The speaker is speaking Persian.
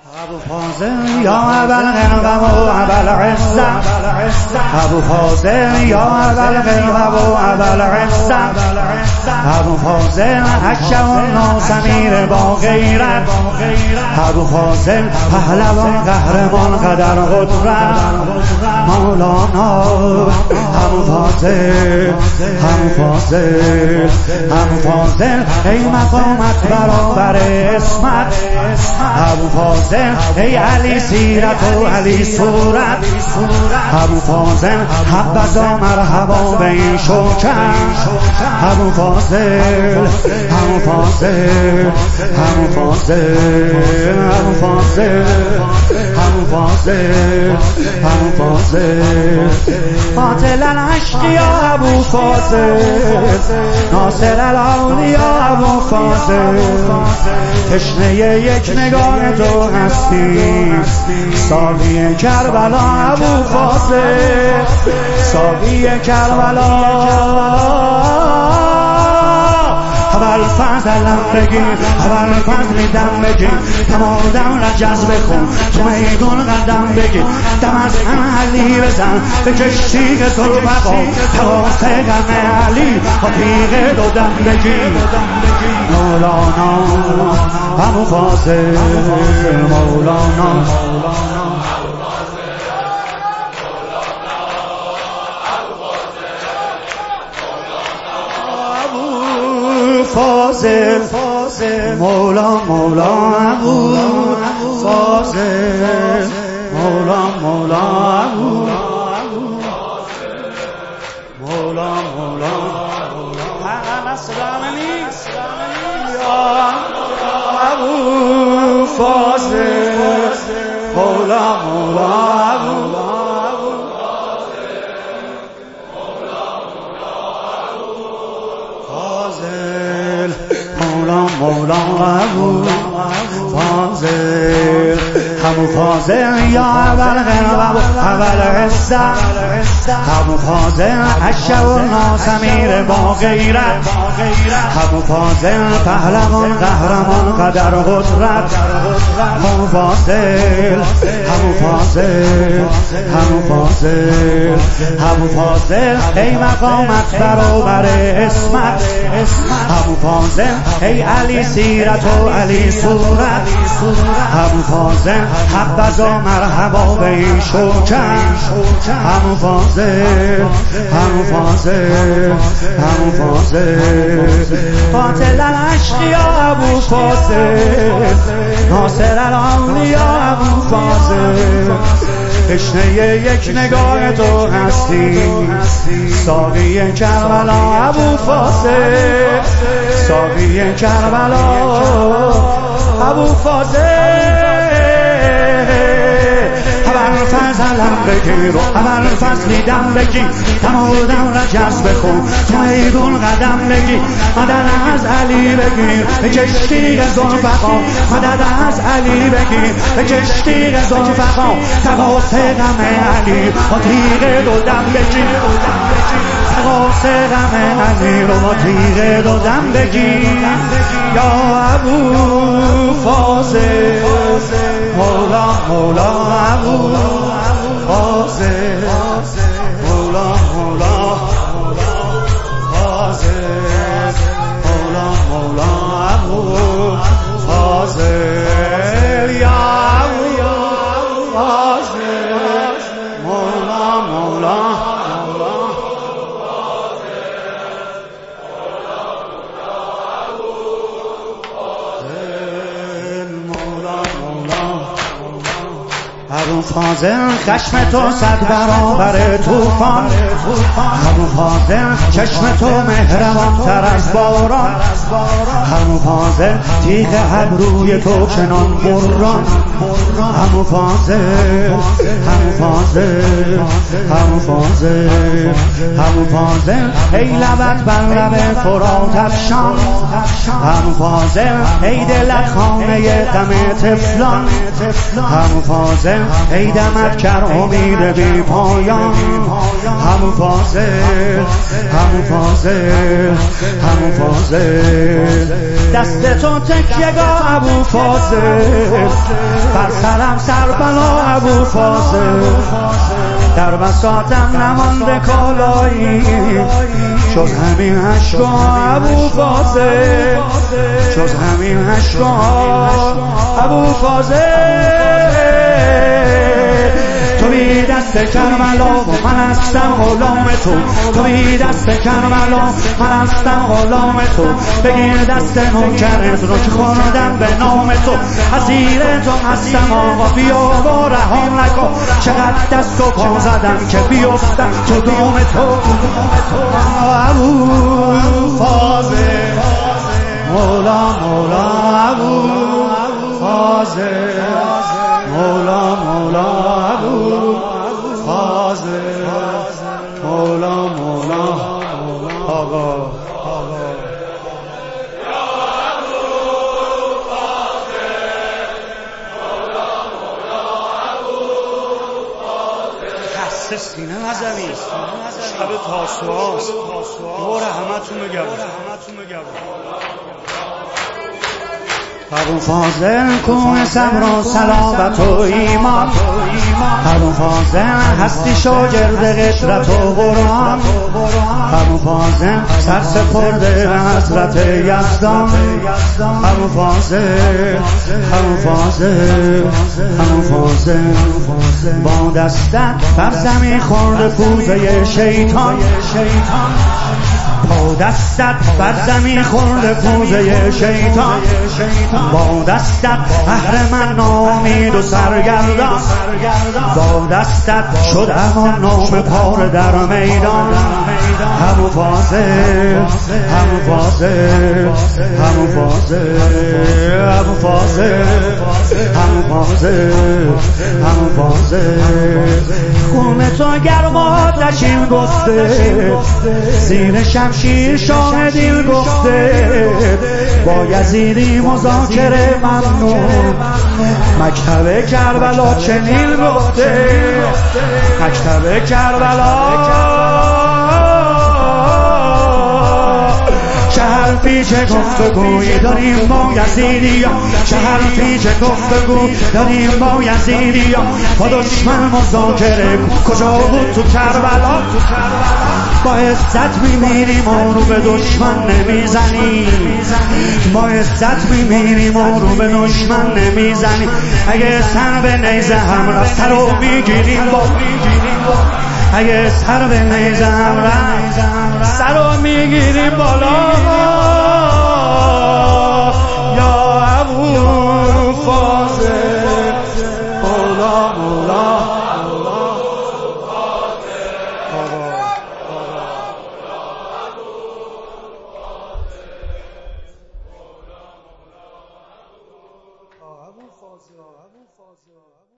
ابو فاضل یا ابل غرب و ابل عزت، ابو فاضل یا ابل غرب و ابل عزت، ابو فاضل حشم الناس امیر با غیرت، ابو فاضل پهلوان قهرمان قدر قدرت، مولانا ابو فاضل، ابو فاضل، ابو فاضل ای مقامت برابر اسمت، ابو فاضل ای علی سیرت و علی صورت، ابو فاضل حبذا مرحبا به این شوکت، ابو فاضل، ابو فاضل، ابو فاضل، ابو فاضل، ابو فاضل، ابو فاضل قاتل الاشقیا ابو فاضل، ناصر الاولیا ابو فاضل، تشنه یک نگاه تو هستی، ساقی کربلا ابو فاضل، ساقی کربلا اول فضلم بگیر، اول فضلی دم بگیر، تمام را جذب کن تو میدون قدم بگیر، دم از علی بزن به کشتی که تو بقا، حواس غم علی با تیغ دو دم بگیر، مولانا ابو فاضل، مولانا فاضل، مولا مولا ابو فاضل، مولا مولا ابو مولا مولا یا ابو فاضل، مولا مولا ابو مولا ابو فاضل، ابو فاضل یا ابل غرب و ابل عزت، ابو فاضل حشم الناس امیر با غیرت، ابو فاضل پهلوان قهرمان قدر قدرت، ابو فاضل، ابو فاضل، ابو فاضل، ابو فاضل ای مقامت برابر اسمت، ابو فاضل ای علی سیرت و علی صورت، ابو فاضل حبذا مرحبا به این شوکت، ابو فاضل، ابو فاضل، ابو فاضل قاتل الاشقیا ابو فاضل، ناصر الاولیا ابو فاضل، تشنه یک نگاه تو هستی، ساقی کربلا ابو فاضل، ساقی کربلا ابو فاضل اول فضلم بگیر و اول فضلی دم بگیر، تمام را جذب کن تو میدون قدم بگیر، مدد از علی بگیر به کشتی ذوالفقار، مدد از علی بگیر به کشتی ذوالفقار، تقاس غم علی با تیغ دو دم بگیر، تقاس غم علی رو با تیغ دو دم بگیر، یا ابو فاضل، مولا مولا ابو فاضل، مولا مولا فاضل، مولا مولا ابو فاضل، یا ابو فاضل، مولا مولا ابو فاضل خشم تو صد برابر طوفان، ابو فاضل چشم تو مهربان تر از باران، ابو فاضل تیغ ابروی تو چنان بران، ابو فاضل، ابو فاضل، ابو فاضل، ابو فاضل ای لبت بر لب فرات افشان، ابو فاضل ای دلت خانه غم طفلان، ابو فاضل ای دمت کر امید بی پایان، ابو فاضل، ابو فاضل، ابو فاضل دست تو تکیه‌گاه ابو فاضل، بر سرم سربلا ابو فاضل، در بساطم نمانده کالایی جز همین عشقا ابو فاضل، جز همین عشقا ابو فاضل. تو بی دست کربلا و من هستم غلام تو، تو بی دست کربلا من هستم غلام تو. بگیر دست نوکرت رو که خوردم به نام تو، اسیر تو هستم آقا بیا و رهام نکن. چقدر دست و پا زدم که بیفتم تو دام تو. ابو فاضل مولا مولا ابو فاضل، مولا مولا ابو فاضل، مولا مولا آقا. خسته سینه نزنی، شب تاسوعاست، دوباره همتون بگم. ابو فاضل کوه صبر و صلابت و ایمان، ابو فاضل هستی شاگرد قدرت و قرآن، ابو فاضل سر سپرده به حضرت یزدان. ابو فاضل، ابو فاضل، ابو فاضل با دستت بر زمین خورده پوزه شیطان، با دستت بر زمین خورده پوزه شیطان، با دستت اهرمن نامید و سرگردان، با دستت شد امان نام پاره در میدان. ابو فاضل، ابو فاضل، ابو فاضل، ابو فاضل، ابو فاضل، ابو فاضل. خون تو گرم آتشین گفته، زیر شمشیر شاه دل گفته، با یزیدی مذاکره ممنون. مکتب کربلا چنین گفته، مکتب کربلا. شهر پیچ گفتگوی داریم با یزیدیا، شهر پیچ گفتگو داریم با یزیدیا. با دشمن مذاکره کجا بود تو کربلا؟ با عزت میمیریم و رو به دشمن نمیزنیم، با عزت میمیریم و رو به دشمن نمیزنیم. اگه سر به نیزه هم رفت سر رو میگیریم با، اگه سر به نیزه هم رفت سر رو میگیریم بالا. یا ابو فاضل مولا مولا ابو فاضل.